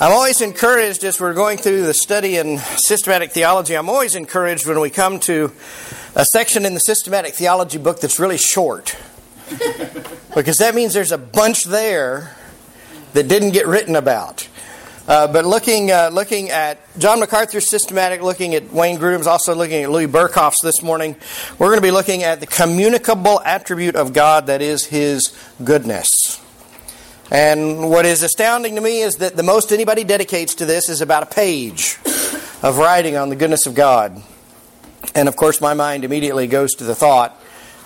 I'm always encouraged as we're going through the study in systematic theology, I'm always encouraged when we come to a section in the systematic theology book that's really short. Because that means there's a bunch there that didn't get written about. But looking at John MacArthur's systematic, looking at Wayne Grudem's, also looking at Louis Berkhof's this morning, we're going to be looking at the communicable attribute of God, that is His goodness. And what is astounding to me is that the most anybody dedicates to this is about a page of writing on the goodness of God. And of course my mind immediately goes to the thought,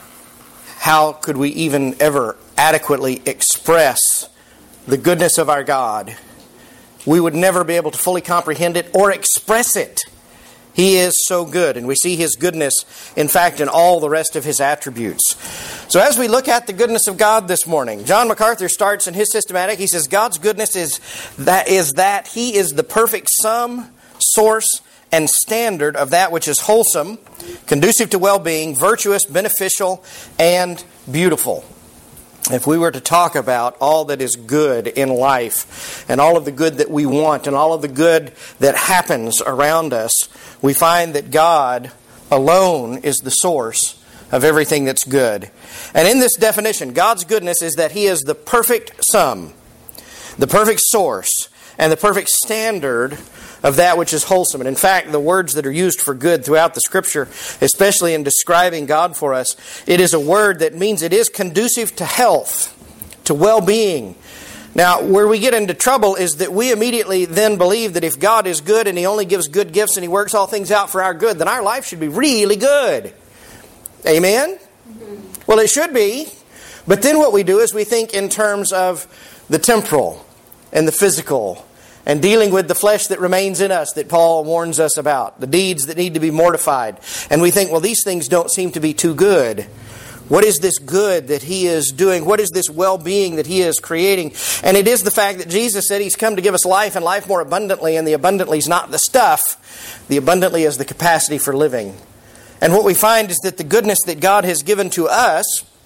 how could we even ever adequately express the goodness of our God? We would never be able to fully comprehend it or express it. He is so good, and we see His goodness, in fact, in all the rest of His attributes. So as we look at the goodness of God this morning, John MacArthur starts in his systematic. He says, God's goodness is that He is the perfect sum, source, and standard of that which is wholesome, conducive to well-being, virtuous, beneficial, and beautiful. If we were to talk about all that is good in life and all of the good that we want and all of the good that happens around us, we find that God alone is the source of everything that's good. And in this definition, God's goodness is that He is the perfect sum, the perfect source, and the perfect standard of that which is wholesome. And in fact, the words that are used for good throughout the Scripture, especially in describing God for us, it is a word that means it is conducive to health, to well-being. Now, where we get into trouble is that we immediately then believe that if God is good and He only gives good gifts and He works all things out for our good, then our life should be really good. Amen? Well, it should be. But then what we do is we think in terms of the temporal and the physical, and dealing with the flesh that remains in us that Paul warns us about, the deeds that need to be mortified. And we think, well, these things don't seem to be too good. What is this good that He is doing? What is this well-being that He is creating? And it is the fact that Jesus said He's come to give us life and life more abundantly, and the abundantly is not the stuff. The abundantly is the capacity for living. And what we find is that the goodness that God has given to us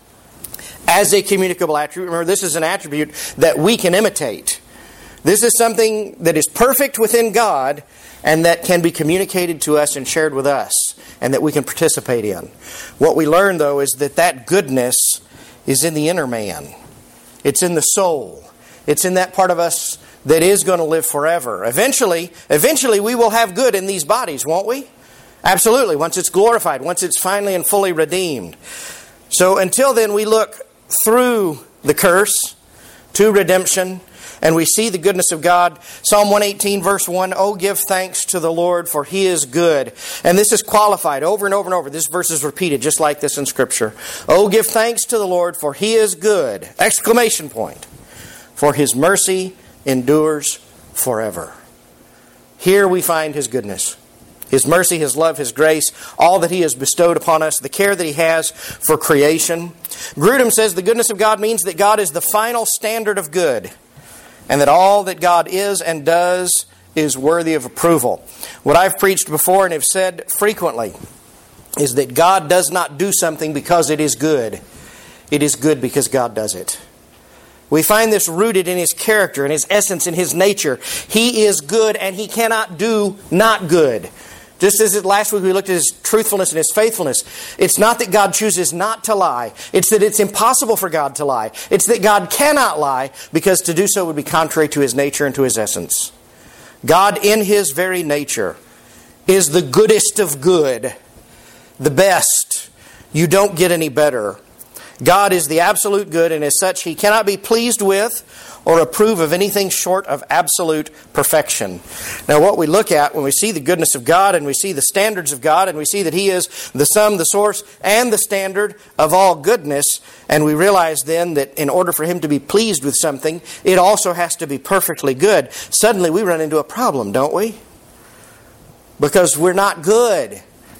as a communicable attribute, remember this is an attribute that we can imitate. This is something that is perfect within God and that can be communicated to us and shared with us and that we can participate in. What we learn, though, is that goodness is in the inner man. It's in the soul. It's in that part of us that is going to live forever. Eventually we will have good in these bodies, won't we? Absolutely, once it's glorified, once it's finally and fully redeemed. So until then, we look through the curse to redemption, and we see the goodness of God. Psalm 118 verse 1, "Oh, give thanks to the Lord, for He is good." And this is qualified over and over and over. This verse is repeated just like this in Scripture. "Oh, give thanks to the Lord, for He is good." Exclamation point. "For His mercy endures forever." Here we find His goodness. His mercy, His love, His grace, all that He has bestowed upon us, the care that He has for creation. Grudem says the goodness of God means that God is the final standard of good, and that all that God is and does is worthy of approval. What I've preached before and have said frequently is that God does not do something because it is good. It is good because God does it. We find this rooted in His character, in His essence, in His nature. He is good and He cannot do not good. Just as last week we looked at His truthfulness and His faithfulness. It's not that God chooses not to lie. It's that it's impossible for God to lie. It's that God cannot lie, because to do so would be contrary to His nature and to His essence. God in His very nature is the goodest of good. The best. You don't get any better. God is the absolute good, and as such He cannot be pleased with or approve of anything short of absolute perfection. Now what we look at when we see the goodness of God and we see the standards of God and we see that He is the sum, the source, and the standard of all goodness, and we realize then that in order for Him to be pleased with something, it also has to be perfectly good, suddenly we run into a problem, don't we? Because we're not good.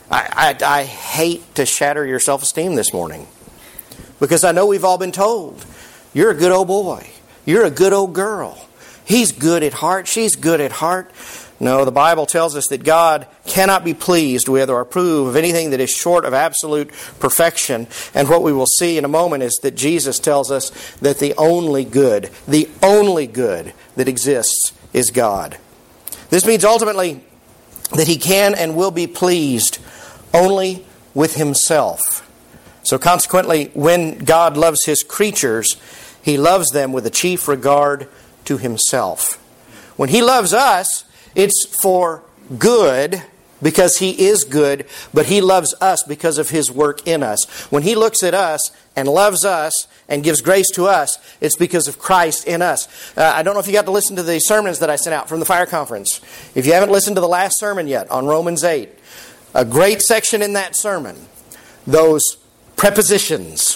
I hate to shatter your self-esteem this morning, because I know we've all been told, you're a good old boy. You're a good old girl. He's good at heart. She's good at heart. No, the Bible tells us that God cannot be pleased with or approve of anything that is short of absolute perfection. And what we will see in a moment is that Jesus tells us that the only good that exists is God. This means ultimately that He can and will be pleased only with Himself. So consequently, when God loves His creatures, He loves them with a chief regard to Himself. When He loves us, it's for good, because He is good, but He loves us because of His work in us. When He looks at us and loves us and gives grace to us, it's because of Christ in us. I don't know if you got to listen to the sermons that I sent out from the fire conference. If you haven't listened to the last sermon yet on Romans 8, a great section in that sermon, those prepositions.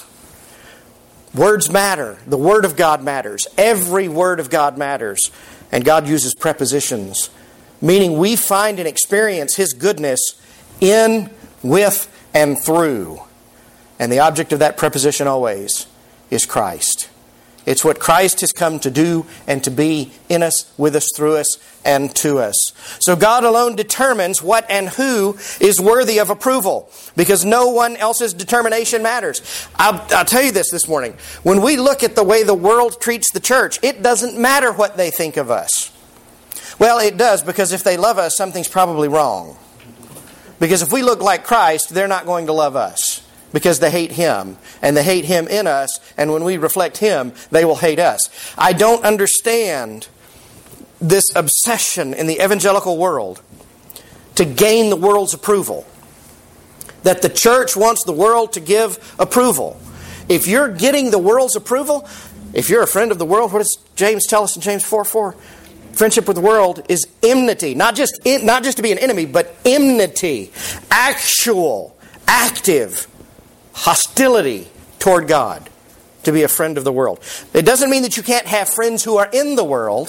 Words matter. The Word of God matters. Every Word of God matters. And God uses prepositions, meaning we find and experience His goodness in, with, and through. And the object of that preposition always is Christ. It's what Christ has come to do and to be in us, with us, through us, and to us. So God alone determines what and who is worthy of approval, because no one else's determination matters. I'll tell you this morning. When we look at the way the world treats the church, it doesn't matter what they think of us. Well, it does, because if they love us, something's probably wrong. Because if we look like Christ, they're not going to love us, because they hate Him, and they hate Him in us, and when we reflect Him, they will hate us. I don't understand this obsession in the evangelical world to gain the world's approval. That the church wants the world to give approval. If you're getting the world's approval, if you're a friend of the world, what does James tell us in James 4:4? Friendship with the world is enmity. Not just to be an enemy, but enmity. Actual, active hostility toward God, to be a friend of the world. It doesn't mean that you can't have friends who are in the world,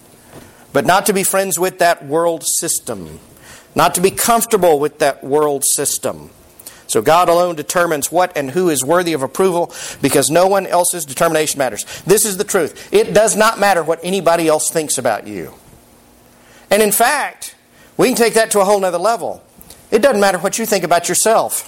but not to be friends with that world system. Not to be comfortable with that world system. So God alone determines what and who is worthy of approval, because no one else's determination matters. This is the truth. It does not matter what anybody else thinks about you. And in fact, we can take that to a whole nother level. It doesn't matter what you think about yourself.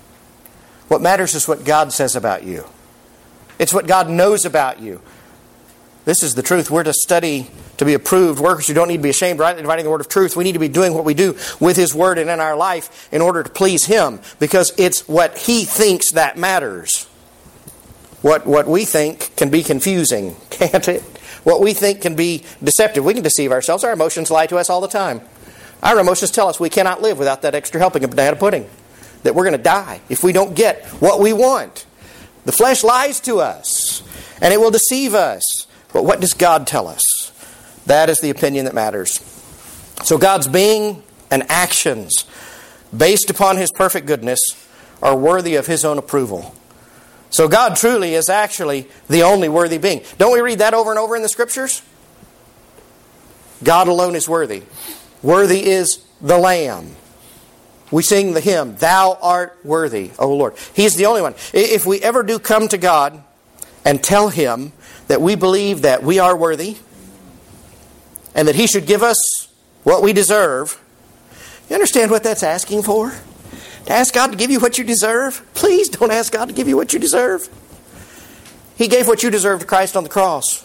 What matters is what God says about you. It's what God knows about you. This is the truth. We're to study to be approved workers who don't need to be ashamed, rightly dividing the word of truth. We need to be doing what we do with His Word and in our life in order to please Him, because it's what He thinks that matters. What we think can be confusing, can't it? What we think can be deceptive. We can deceive ourselves. Our emotions lie to us all the time. Our emotions tell us we cannot live without that extra helping of banana pudding. That we're going to die if we don't get what we want. The flesh lies to us, and it will deceive us. But what does God tell us? That is the opinion that matters. So God's being and actions, based upon His perfect goodness, are worthy of His own approval. So God truly is actually the only worthy being. Don't we read that over and over in the Scriptures? God alone is worthy. Worthy is the Lamb. We sing the hymn, Thou art worthy, O Lord. He's the only one. If we ever do come to God and tell Him that we believe that we are worthy and that He should give us what we deserve, you understand what that's asking for? To ask God to give you what you deserve? Please don't ask God to give you what you deserve. He gave what you deserve to Christ on the cross,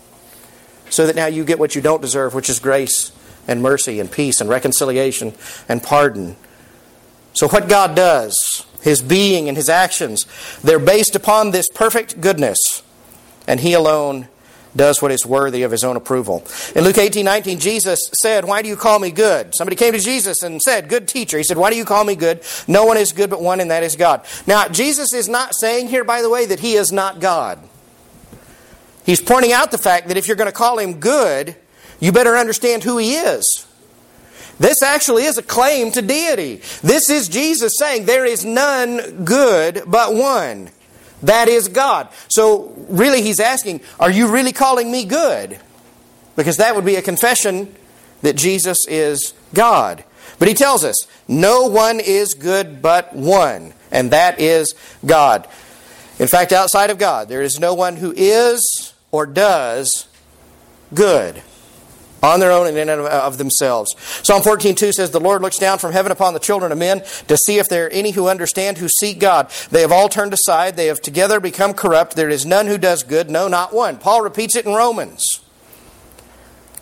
so that now you get what you don't deserve, which is grace and mercy and peace and reconciliation and pardon. So what God does, His being and His actions, they're based upon this perfect goodness. And He alone does what is worthy of His own approval. In Luke 18:19, Jesus said, Why do you call me good? Somebody came to Jesus and said, Good teacher. He said, Why do you call me good? No one is good but one, and that is God. Now, Jesus is not saying here, by the way, that He is not God. He's pointing out the fact that if you're going to call Him good, you better understand who He is. This actually is a claim to deity. This is Jesus saying there is none good but one. That is God. So really He's asking, are you really calling me good? Because that would be a confession that Jesus is God. But He tells us, no one is good but one, and that is God. In fact, outside of God, there is no one who is or does good on their own and in and of themselves. Psalm 14:2 says, The Lord looks down from heaven upon the children of men to see if there are any who understand, who seek God. They have all turned aside. They have together become corrupt. There is none who does good, no, not one. Paul repeats it in Romans.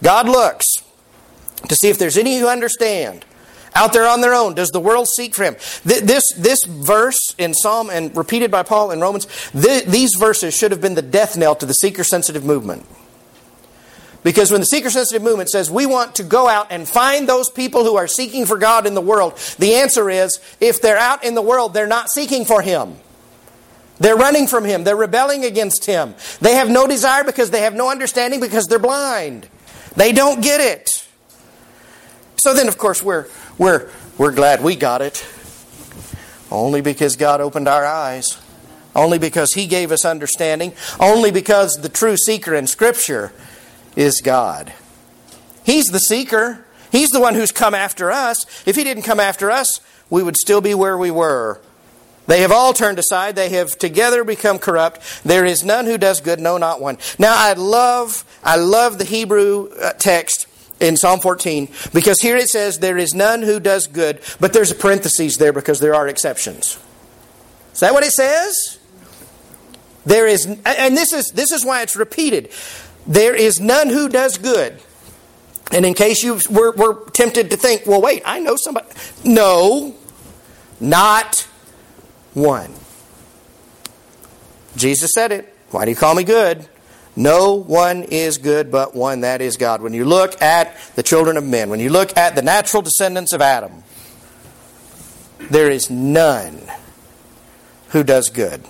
God looks to see if there's any who understand. Out there on their own, does the world seek for Him? This verse in Psalm and repeated by Paul in Romans, these verses should have been the death knell to the seeker-sensitive movement. Because when the seeker-sensitive movement says we want to go out and find those people who are seeking for God in the world, the answer is, if they're out in the world, they're not seeking for Him. They're running from Him. They're rebelling against Him. They have no desire because they have no understanding because they're blind. They don't get it. So then, of course, we're glad we got it. Only because God opened our eyes. Only because He gave us understanding. Only because the true seeker in Scripture is God. He's the seeker. He's the one who's come after us. If He didn't come after us, we would still be where we were. They have all turned aside. They have together become corrupt. There is none who does good, no, not one. Now, I love the Hebrew text in Psalm 14, because here it says, there is none who does good, but there's a parenthesis there because there are exceptions. Is that what it says? There is, and this is why it's repeated. There is none who does good. And in case you were tempted to think, well, wait, I know somebody. No, not one. Jesus said it. Why do you call me good? No one is good but one, that is God. When you look at the children of men, when you look at the natural descendants of Adam, there is none who does good.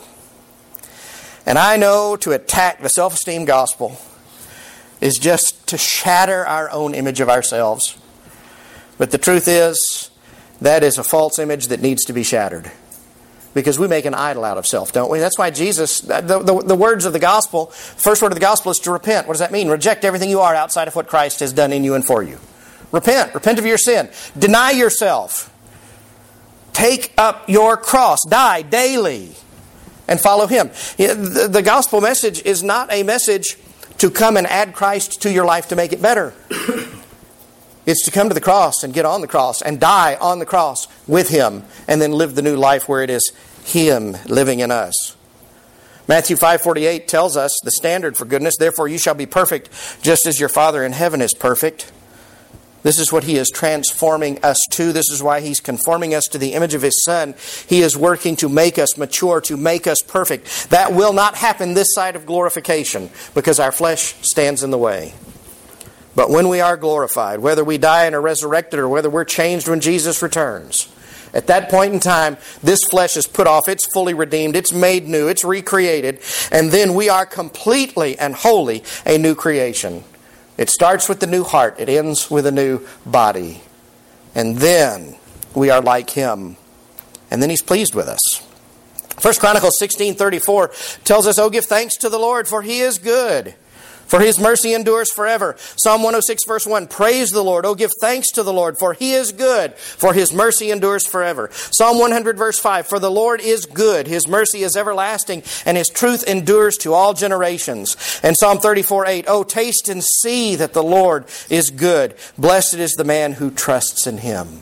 And I know to attack the self-esteem gospel is just to shatter our own image of ourselves. But the truth is, that is a false image that needs to be shattered. Because we make an idol out of self, don't we? That's why Jesus, the words of the gospel, first word of the gospel is to repent. What does that mean? Reject everything you are outside of what Christ has done in you and for you. Repent. Repent of your sin. Deny yourself. Take up your cross. Die daily. And follow Him. The gospel message is not a message to come and add Christ to your life to make it better. It's to come to the cross and get on the cross and die on the cross with Him and then live the new life where it is Him living in us. Matthew 5:48 tells us the standard for goodness. Therefore you shall be perfect just as your Father in heaven is perfect. This is what He is transforming us to. This is why He's conforming us to the image of His Son. He is working to make us mature, to make us perfect. That will not happen this side of glorification because our flesh stands in the way. But when we are glorified, whether we die and are resurrected or whether we're changed when Jesus returns, at that point in time, this flesh is put off, it's fully redeemed, it's made new, it's recreated, and then we are completely and wholly a new creation. It starts with the new heart, it ends with a new body. And then we are like Him. And then He's pleased with us. 1 Chronicles 16:34 tells us, "Oh, give thanks to the Lord, for He is good. For His mercy endures forever." Psalm 106 verse 1, "Praise the Lord. Oh, give thanks to the Lord, for He is good. For His mercy endures forever." Psalm 100 verse 5, "For the Lord is good. His mercy is everlasting, and His truth endures to all generations." And Psalm 34:8, "Oh, taste and see that the Lord is good. Blessed is the man who trusts in Him."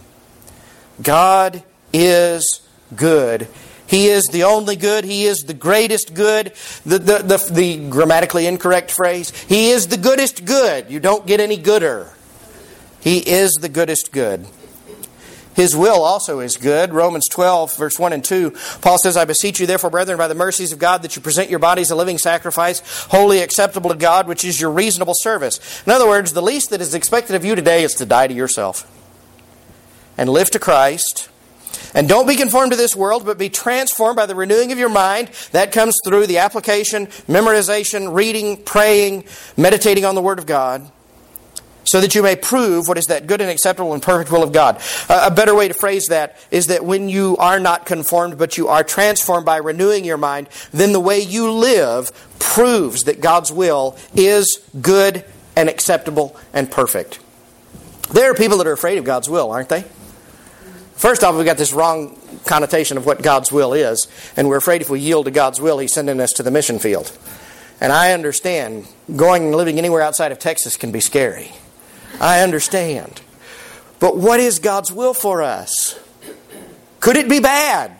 God is good. He is the only good. He is the greatest good. The grammatically incorrect phrase, He is the goodest good. You don't get any gooder. He is the goodest good. His will also is good. Romans 12, verse 1 and 2, Paul says, "I beseech you therefore, brethren, by the mercies of God, that you present your bodies a living sacrifice, wholly acceptable to God, which is your reasonable service." In other words, the least that is expected of you today is to die to yourself and live to Christ. And don't be conformed to this world, but be transformed by the renewing of your mind. That comes through the application, memorization, reading, praying, meditating on the Word of God, so that you may prove what is that good and acceptable and perfect will of God. A better way to phrase that is that when you are not conformed, but you are transformed by renewing your mind, then the way you live proves that God's will is good and acceptable and perfect. There are people that are afraid of God's will, aren't they? First off, we've got this wrong connotation of what God's will is, and we're afraid if we yield to God's will, He's sending us to the mission field. And I understand going and living anywhere outside of Texas can be scary. I understand. But what is God's will for us? Could it be bad?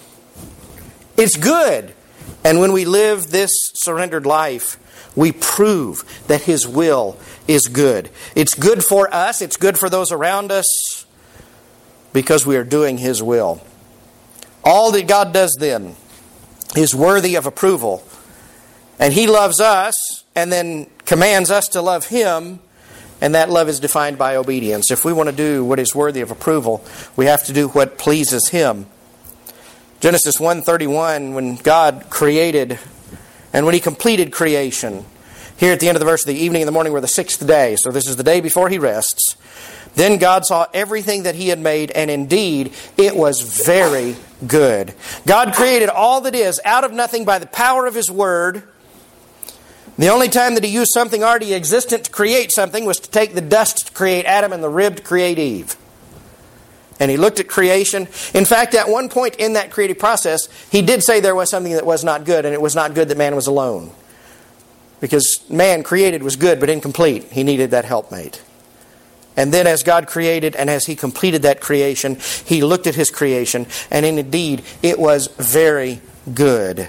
It's good. And when we live this surrendered life, we prove that His will is good. It's good for us. It's good for those around us because we are doing His will. All that God does then is worthy of approval. And He loves us and then commands us to love Him. And that love is defined by obedience. If we want to do what is worthy of approval, we have to do what pleases Him. Genesis 1:31, when God created and when He completed creation, here at the end of the verse, the evening and the morning were the sixth day. So this is the day before He rests. Then God saw everything that He had made, and indeed it was very good. God created all that is out of nothing by the power of His Word. The only time that He used something already existent to create something was to take the dust to create Adam and the rib to create Eve. And He looked at creation. In fact, at one point in that creative process, He did say there was something that was not good, and it was not good that man was alone. Because man created was good but incomplete. He needed that helpmate. And then as God created and as He completed that creation, He looked at His creation, and indeed it was very good.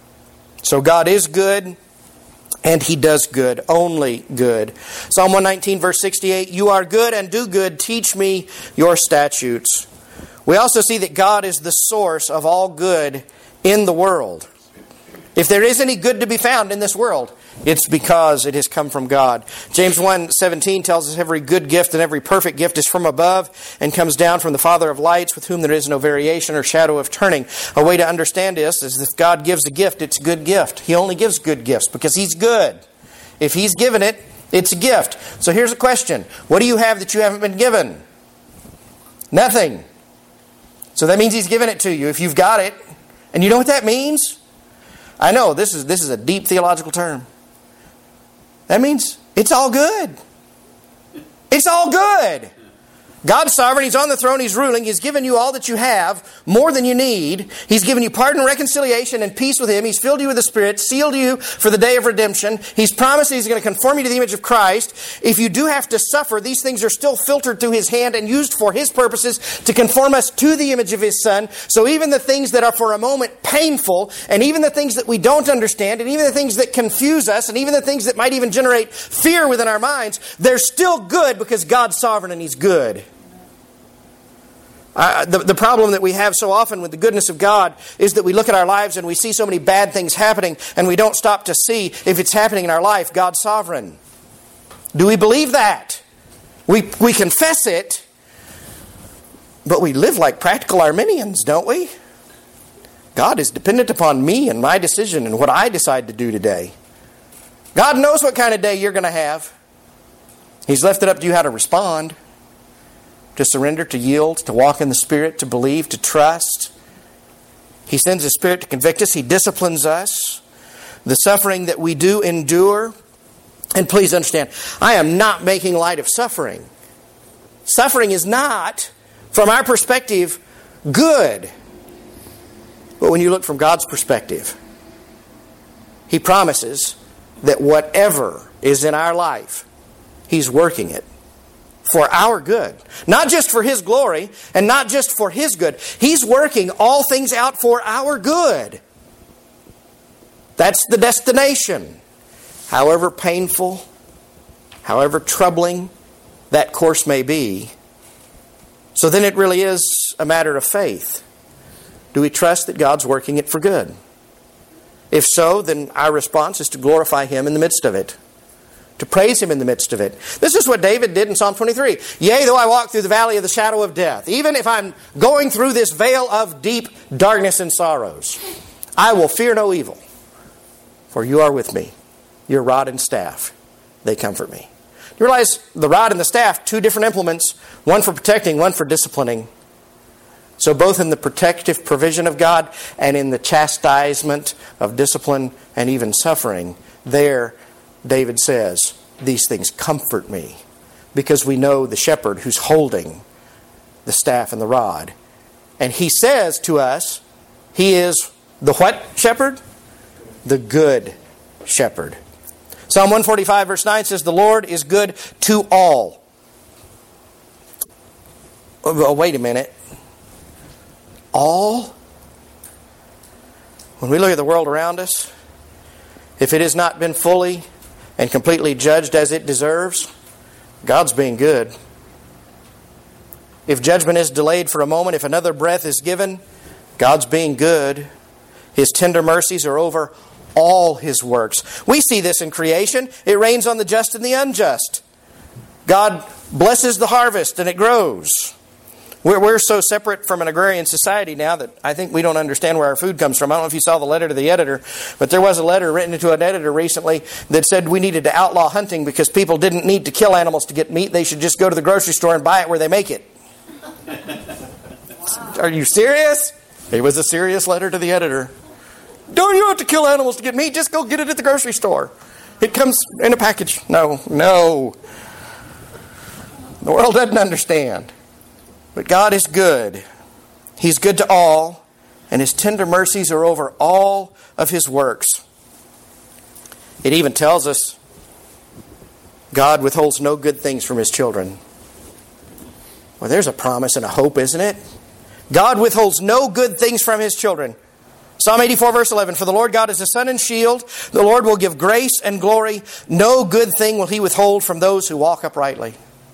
So God is good. And He does good, only good. Psalm 119, verse 68, "You are good and do good. Teach me your statutes." We also see that God is the source of all good in the world. If there is any good to be found in this world, it's because it has come from God. James 1:17 tells us every good gift and every perfect gift is from above and comes down from the Father of lights, with whom there is no variation or shadow of turning. A way to understand this is if God gives a gift, it's a good gift. He only gives good gifts because He's good. If He's given it, it's a gift. So here's a question. What do you have that you haven't been given? Nothing. So that means He's given it to you if you've got it. And you know what that means? I know, this is a deep theological term. That means it's all good. It's all good. God's sovereign. He's on the throne. He's ruling. He's given you all that you have, more than you need. He's given you pardon, reconciliation, and peace with Him. He's filled you with the Spirit, sealed you for the day of redemption. He's promised He's going to conform you to the image of Christ. If you do have to suffer, these things are still filtered through His hand and used for His purposes to conform us to the image of His Son. So even the things that are for a moment painful, and even the things that we don't understand, and even the things that confuse us, and even the things that might even generate fear within our minds, they're still good because God's sovereign and He's good. The problem that we have so often with the goodness of God is that we look at our lives and we see so many bad things happening and we don't stop to see if it's happening in our life, God's sovereign. Do we believe that? We confess it, but we live like practical Arminians, don't we? God is dependent upon me and my decision and what I decide to do today. God knows what kind of day you're going to have. He's left it up to you how to respond. To surrender, to yield, to walk in the Spirit, to believe, to trust. He sends His Spirit to convict us. He disciplines us. The suffering that we do endure. And please understand, I am not making light of suffering. Suffering is not, from our perspective, good. But when you look from God's perspective, He promises that whatever is in our life, He's working it for our good. Not just for His glory and not just for His good. He's working all things out for our good. That's the destination. However painful, however troubling that course may be. So then it really is a matter of faith. Do we trust that God's working it for good? If so, then our response is to glorify Him in the midst of it. To praise Him in the midst of it. This is what David did in Psalm 23. Yea, though I walk through the valley of the shadow of death, even if I'm going through this veil of deep darkness and sorrows, I will fear no evil, for You are with me. Your rod and staff, they comfort me. You realize the rod and the staff, two different implements, one for protecting, one for disciplining. So both in the protective provision of God and in the chastisement of discipline and even suffering, there David says, these things comfort me, because we know the shepherd who's holding the staff and the rod. And He says to us, He is the what shepherd? The good shepherd. Psalm 145 verse 9 says, the Lord is good to all. Oh, wait a minute. All? When we look at the world around us, if it has not been fully and completely judged as it deserves, God's being good. If judgment is delayed for a moment, if another breath is given, God's being good. His tender mercies are over all His works. We see this in creation. It rains on the just and the unjust. God blesses the harvest and it grows. We're so separate from an agrarian society now that I think we don't understand where our food comes from. I don't know if you saw the letter to the editor, but there was a letter written to an editor recently that said we needed to outlaw hunting because people didn't need to kill animals to get meat. They should just go to the grocery store and buy it where they make it. Wow. Are you serious? It was a serious letter to the editor. Don't you have to kill animals to get meat? Just go get it at the grocery store. It comes in a package. No. The world doesn't understand. But God is good. He's good to all, and His tender mercies are over all of His works. It even tells us God withholds no good things from His children. Well, there's a promise and a hope, isn't it? God withholds no good things from His children. Psalm 84 verse 11, for the Lord God is a sun and shield. The Lord will give grace and glory. No good thing will He withhold from those who walk uprightly.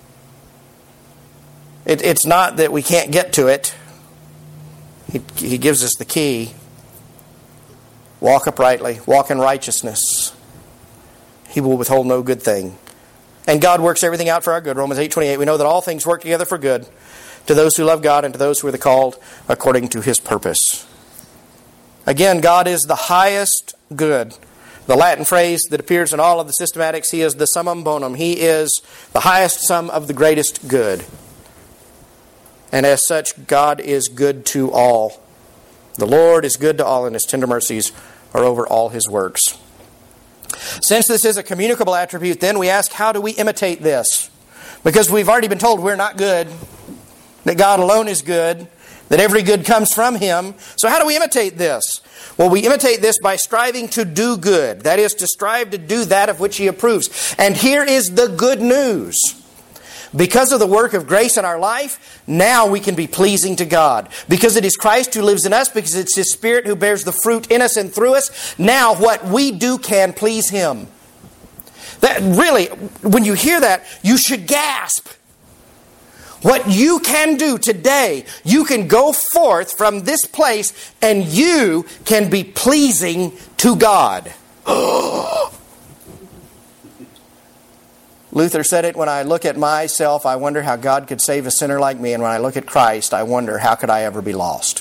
It's not that we can't get to it. He gives us the key. Walk uprightly. Walk in righteousness. He will withhold no good thing. And God works everything out for our good. Romans 8:28. We know that all things work together for good to those who love God and to those who are called according to His purpose. Again, God is the highest good. The Latin phrase that appears in all of the systematics, He is the summum bonum. He is the highest sum of the greatest good. And as such, God is good to all. The Lord is good to all, and His tender mercies are over all His works. Since this is a communicable attribute, then we ask, how do we imitate this? Because we've already been told we're not good, that God alone is good, that every good comes from Him. So how do we imitate this? Well, we imitate this by striving to do good. That is, to strive to do that of which He approves. And here is the good news. Because of the work of grace in our life, now we can be pleasing to God. Because it is Christ who lives in us, because it's His Spirit who bears the fruit in us and through us, now what we do can please Him. That really, when you hear that, you should gasp. What you can do today, you can go forth from this place and you can be pleasing to God. Luther said it, when I look at myself, I wonder how God could save a sinner like me. And when I look at Christ, I wonder how could I ever be lost.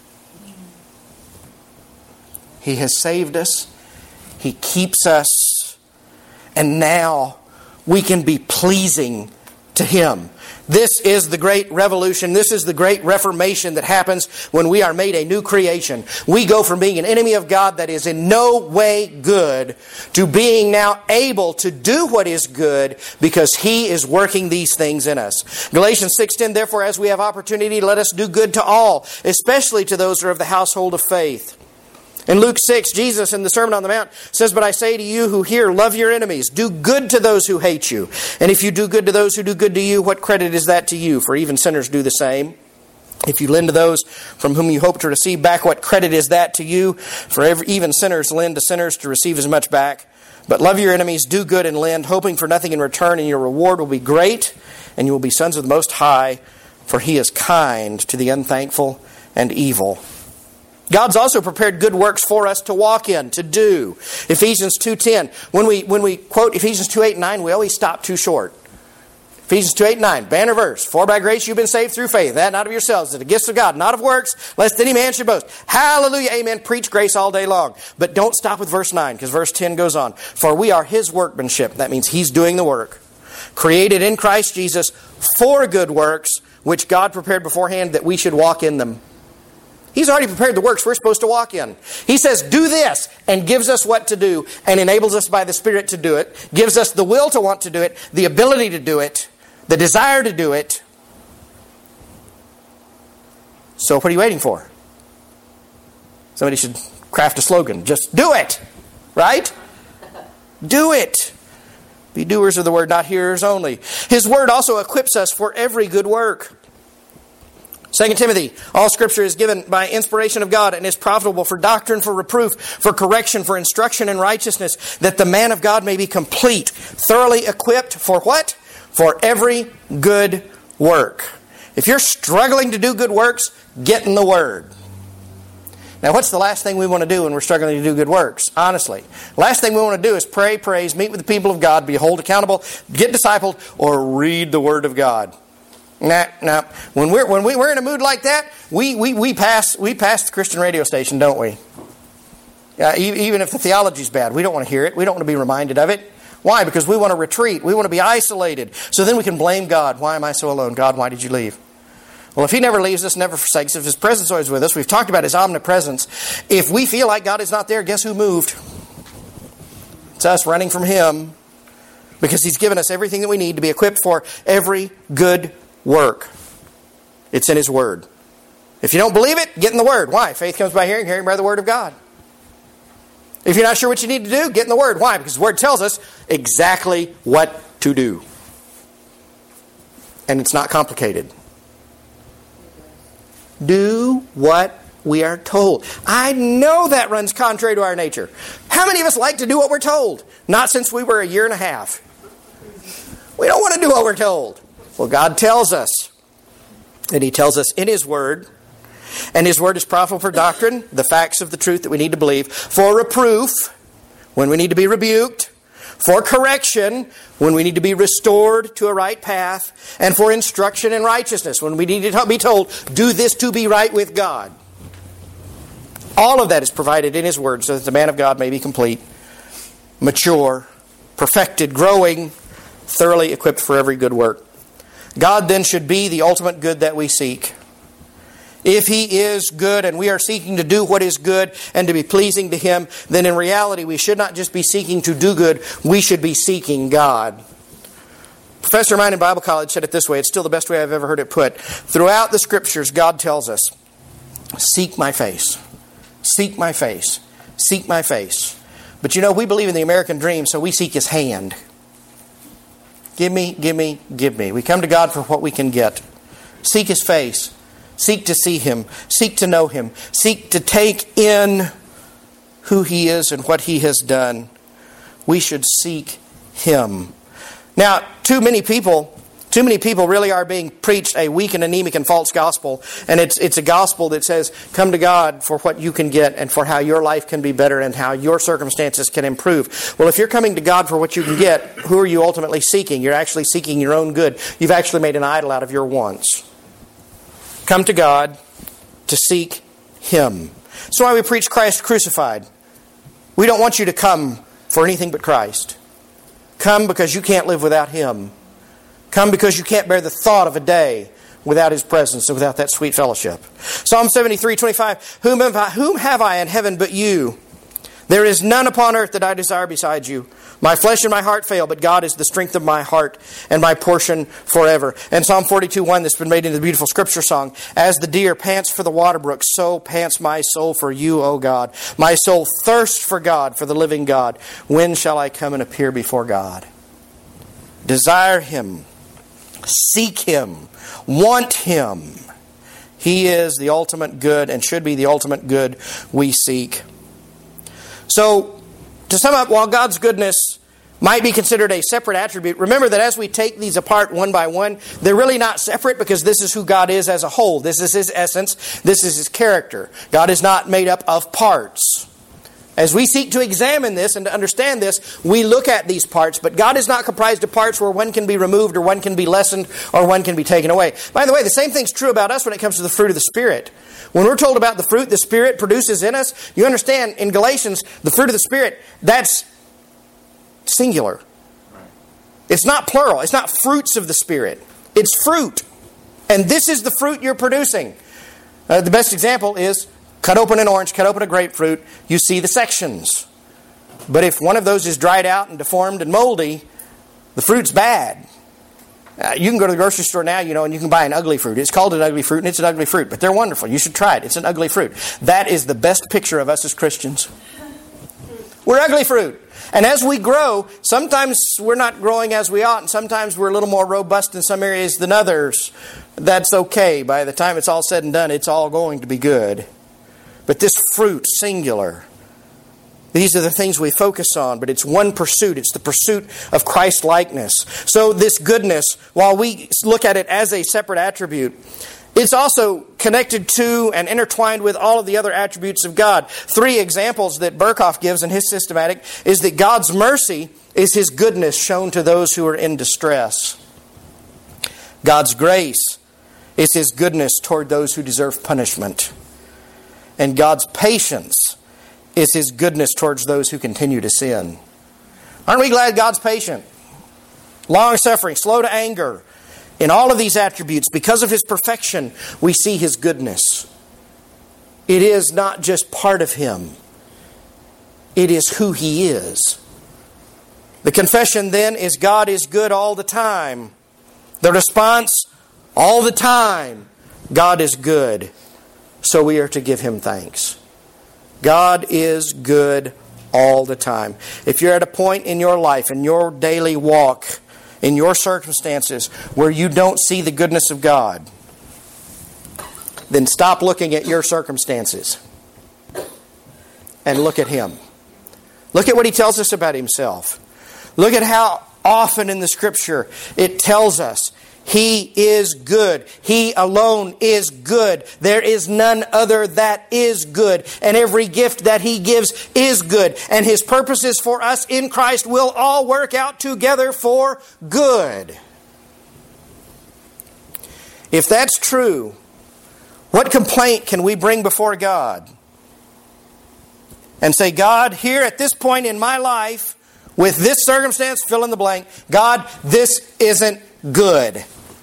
He has saved us. He keeps us. And now we can be pleasing to Him. This is the great revolution. This is the great reformation that happens when we are made a new creation. We go from being an enemy of God that is in no way good to being now able to do what is good because He is working these things in us. Galatians 6:10, therefore, as we have opportunity, let us do good to all, especially to those who are of the household of faith. In Luke 6, Jesus in the Sermon on the Mount says, but I say to you who hear, love your enemies. Do good to those who hate you. And if you do good to those who do good to you, what credit is that to you? For even sinners do the same. If you lend to those from whom you hope to receive back, what credit is that to you? For even sinners lend to sinners to receive as much back. But love your enemies, do good and lend, hoping for nothing in return, and your reward will be great, and you will be sons of the Most High, for He is kind to the unthankful and evil. God's also prepared good works for us to walk in, to do. Ephesians 2:10. When we quote Ephesians 2:8-9, we always stop too short. Ephesians 2:8-9, banner verse. For by grace you've been saved through faith, that not of yourselves, that the gifts of God, not of works, lest any man should boast. Hallelujah, amen. Preach grace all day long. But don't stop with verse 9, because verse 10 goes on. For we are His workmanship. That means He's doing the work. Created in Christ Jesus for good works, which God prepared beforehand that we should walk in them. He's already prepared the works we're supposed to walk in. He says, do this, and gives us what to do, and enables us by the Spirit to do it, gives us the will to want to do it, the ability to do it, the desire to do it. So what are you waiting for? Somebody should craft a slogan. Just do it. Right? Do it. Be doers of the word, not hearers only. His word also equips us for every good work. 2 Timothy, all Scripture is given by inspiration of God and is profitable for doctrine, for reproof, for correction, for instruction in righteousness, that the man of God may be complete, thoroughly equipped for what? For every good work. If you're struggling to do good works, get in the Word. Now, what's the last thing we want to do when we're struggling to do good works? Honestly. Last thing we want to do is pray, praise, meet with the people of God, be held accountable, get discipled, or read the Word of God. Nah. When we're in a mood like that, we pass the Christian radio station, don't we? Even if the theology's bad, we don't want to hear it. We don't want to be reminded of it. Why? Because we want to retreat. We want to be isolated. So then we can blame God. Why am I so alone? God, why did you leave? Well, if He never leaves us, never forsakes us, if His presence is always with us, we've talked about His omnipresence. If we feel like God is not there, guess who moved? It's us running from Him, because He's given us everything that we need to be equipped for every good work. It's in His Word. If you don't believe it, get in the Word. Why? Faith comes by hearing, hearing by the Word of God. If you're not sure what you need to do, get in the Word. Why? Because the Word tells us exactly what to do. And it's not complicated. Do what we are told. I know that runs contrary to our nature. How many of us like to do what we're told? Not since we were 1.5 years. We don't want to do what we're told. Well, God tells us. And He tells us in His Word. And His Word is profitable for doctrine, the facts of the truth that we need to believe, for reproof, when we need to be rebuked, for correction, when we need to be restored to a right path, and for instruction in righteousness, when we need to be told, do this to be right with God. All of that is provided in His Word so that the man of God may be complete, mature, perfected, growing, thoroughly equipped for every good work. God then should be the ultimate good that we seek. If He is good and we are seeking to do what is good and to be pleasing to Him, then in reality we should not just be seeking to do good, we should be seeking God. A professor of mine in Bible college said it this way, it's still the best way I've ever heard it put. Throughout the Scriptures, God tells us, seek my face, seek my face, seek my face. But you know, we believe in the American dream, so we seek His hand. Give me, give me, give me. We come to God for what we can get. Seek His face. Seek to see Him. Seek to know Him. Seek to take in who He is and what He has done. We should seek Him. Now, too many people really are being preached a weak and anemic and false gospel. And it's a gospel that says, come to God for what you can get and for how your life can be better and how your circumstances can improve. Well, if you're coming to God for what you can get, who are you ultimately seeking? You're actually seeking your own good. You've actually made an idol out of your wants. Come to God to seek Him. That's why we preach Christ crucified. We don't want you to come for anything but Christ. Come because you can't live without Him. Come because you can't bear the thought of a day without His presence and without that sweet fellowship. Psalm 73:25. Whom have I in heaven but you? There is none upon earth that I desire beside you. My flesh and my heart fail, but God is the strength of my heart and my portion forever. And Psalm 42:1 that's been made into the beautiful scripture song. As the deer pants for the water brook, so pants my soul for you, O God. My soul thirsts for God, for the living God. When shall I come and appear before God? Desire Him. Seek Him. Want Him. He is the ultimate good and should be the ultimate good we seek. So, to sum up, while God's goodness might be considered a separate attribute, remember that as we take these apart one by one, they're really not separate because this is who God is as a whole. This is His essence. This is His character. God is not made up of parts. As we seek to examine this and to understand this, we look at these parts, but God is not comprised of parts where one can be removed or one can be lessened or one can be taken away. By the way, the same thing's true about us when it comes to the fruit of the Spirit. When we're told about the fruit the Spirit produces in us, you understand in Galatians, the fruit of the Spirit, that's singular. It's not plural. It's not fruits of the Spirit. It's fruit. And this is the fruit you're producing. The best example is cut open an orange, cut open a grapefruit, you see the sections. But if one of those is dried out and deformed and moldy, the fruit's bad. You can go to the grocery store now, and you can buy an ugly fruit. It's called an ugly fruit, and it's an ugly fruit. But they're wonderful. You should try it. It's an ugly fruit. That is the best picture of us as Christians. We're ugly fruit. And as we grow, sometimes we're not growing as we ought, and sometimes we're a little more robust in some areas than others. That's okay. By the time it's all said and done, it's all going to be good. But this fruit, singular, these are the things we focus on, but it's one pursuit. It's the pursuit of Christ-likeness. So this goodness, while we look at it as a separate attribute, it's also connected to and intertwined with all of the other attributes of God. 3 examples that Berkhoff gives in his systematic is that God's mercy is His goodness shown to those who are in distress. God's grace is His goodness toward those who deserve punishment. And God's patience is His goodness towards those who continue to sin. Aren't we glad God's patient? Long-suffering, slow to anger. In all of these attributes, because of His perfection, we see His goodness. It is not just part of Him. It is who He is. The confession then is God is good all the time. The response, all the time, God is good. So we are to give Him thanks. God is good all the time. If you're at a point in your life, in your daily walk, in your circumstances where you don't see the goodness of God, then stop looking at your circumstances and look at Him. Look at what He tells us about Himself. Look at how often in the Scripture it tells us He is good. He alone is good. There is none other that is good. And every gift that He gives is good. And His purposes for us in Christ will all work out together for good. If that's true, what complaint can we bring before God? And say, God, here at this point in my life, with this circumstance, fill in the blank, God, this isn't good.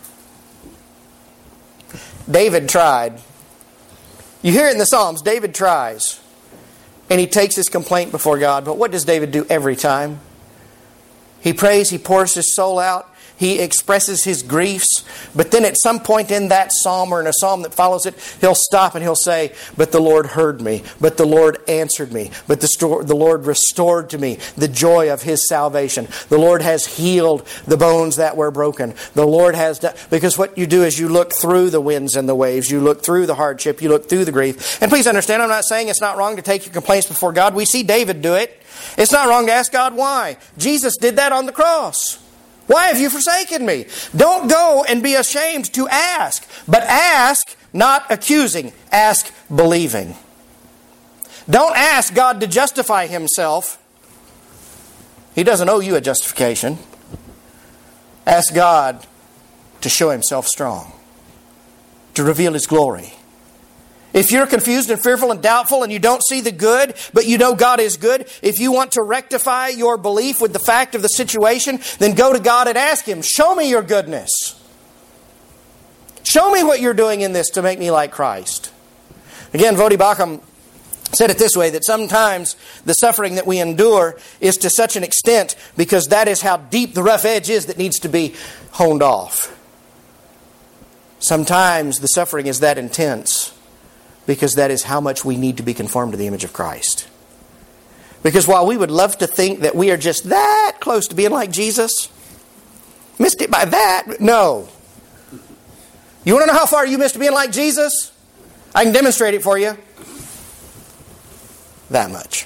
David tried. You hear it in the Psalms. David tries. And he takes his complaint before God. But what does David do every time? He prays. He pours his soul out. He expresses his griefs. But then at some point in that psalm or in a psalm that follows it, he'll stop and he'll say, but the Lord heard me. But the Lord answered me. But the Lord restored to me the joy of His salvation. The Lord has healed the bones that were broken. The Lord has done... Because what you do is you look through the winds and the waves. You look through the hardship. You look through the grief. And please understand, I'm not saying it's not wrong to take your complaints before God. We see David do it. It's not wrong to ask God why. Jesus did that on the cross. Why have you forsaken me? Don't go and be ashamed to ask. But ask, not accusing. Ask, believing. Don't ask God to justify Himself. He doesn't owe you a justification. Ask God to show Himself strong. To reveal His glory. If you're confused and fearful and doubtful and you don't see the good, but you know God is good, if you want to rectify your belief with the fact of the situation, then go to God and ask Him, show me your goodness. Show me what you're doing in this to make me like Christ. Again, Voddie Baucham said it this way, that sometimes the suffering that we endure is to such an extent because that is how deep the rough edge is that needs to be honed off. Sometimes the suffering is that intense because that is how much we need to be conformed to the image of Christ. Because while we would love to think that we are just that close to being like Jesus, missed it by that, no. You want to know how far you missed being like Jesus? I can demonstrate it for you. That much.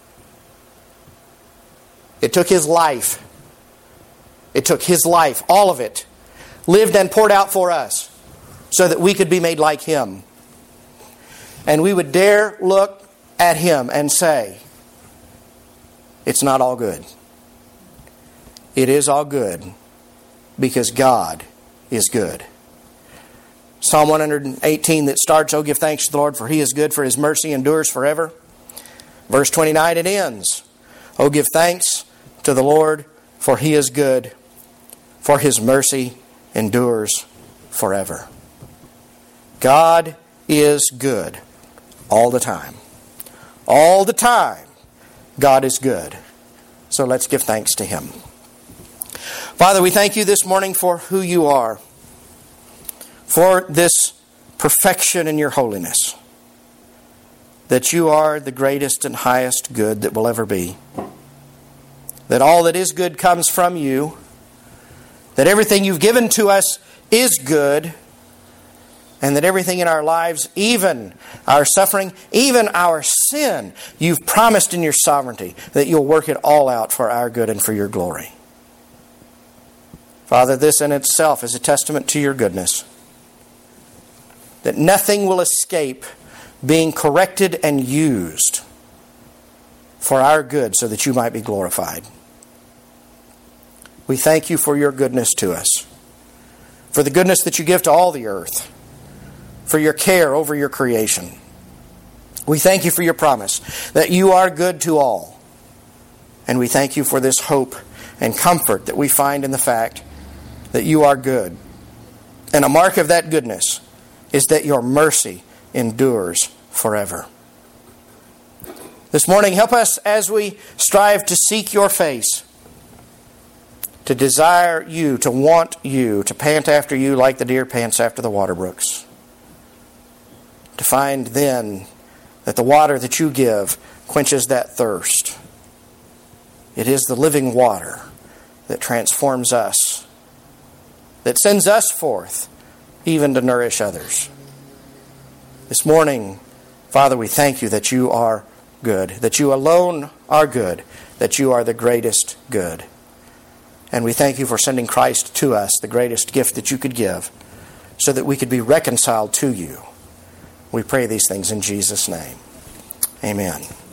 It took His life. It took His life, all of it, lived and poured out for us so that we could be made like Him. And we would dare look at Him and say, it's not all good. It is all good because God is good. Psalm 118 that starts, "Oh, give thanks to the Lord, for He is good, for His mercy endures forever." Verse 29 it ends, "Oh, give thanks to the Lord, for He is good, for His mercy endures forever." God is good. All the time. All the time, God is good. So let's give thanks to Him. Father, we thank You this morning for who You are. For this perfection in Your holiness. that you are the greatest and highest good that will ever be. That all that is good comes from you. That everything you've given to us is good. And that everything in our lives, even our suffering, even our sin, you've promised in your sovereignty that you'll work it all out for our good and for your glory. Father, this in itself is a testament to your goodness. That nothing will escape being corrected and used for our good so that you might be glorified. We thank you for your goodness to us, for the goodness that you give to all the earth, for your care over your creation. We thank you for your promise that you are good to all. And we thank you for this hope and comfort that we find in the fact that you are good. And a mark of that goodness is that your mercy endures forever. This morning, help us as we strive to seek your face, to desire you, to want you, to pant after you like the deer pants after the water brooks. To find then that the water that you give quenches that thirst. It is the living water that transforms us, that sends us forth even to nourish others. This morning, Father, we thank you that you are good, that you alone are good, that you are the greatest good. And we thank you for sending Christ to us, the greatest gift that you could give, so that we could be reconciled to you. We pray these things in Jesus' name. Amen.